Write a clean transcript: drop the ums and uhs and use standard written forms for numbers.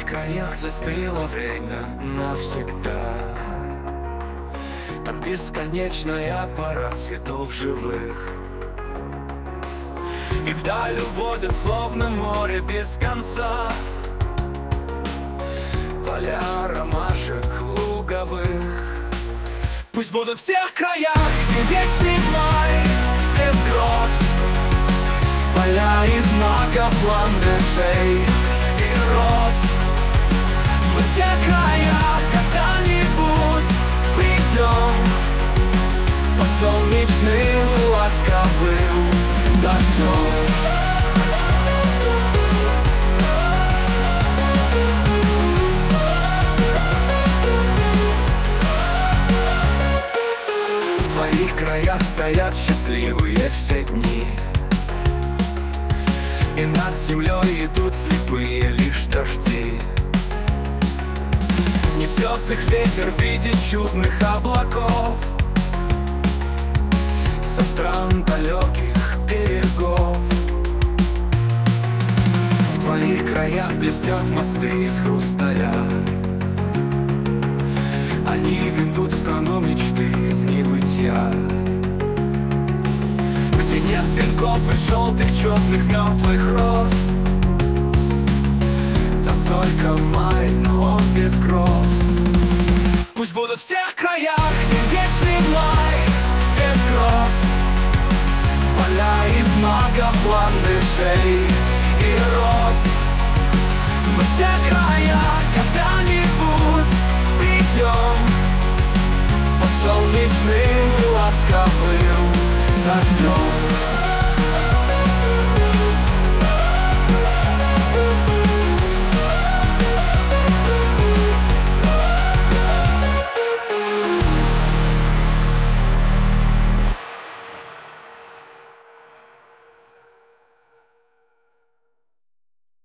краях застыло время навсегда. Там бесконечная пара цветов живых, и вдаль уводят, словно море без конца, поля ромашек луговых. Пусть будут в тех краях, где вечный май без гроз, поля из маков, ландышей и роз. Мы в те края когда-нибудь придем под солнечным ласковым дождем. В твоих краях стоят счастливые все дни, и над землей идут слепые лишь дожди. Несет их ветер в виде чудных облаков со стран далеких берегов. В твоих краях блестят мосты из хрусталя, они ведут в страну мечты из небытия, где нет венков и желтых, черных, мертвых роз. Там только май, но он без гроз. Пусть будут в тех краях, где вечный май без гроз, поля из маков, ландышей и роз. Мы в те края когда-нибудь придем под солнечным ласковым дождем.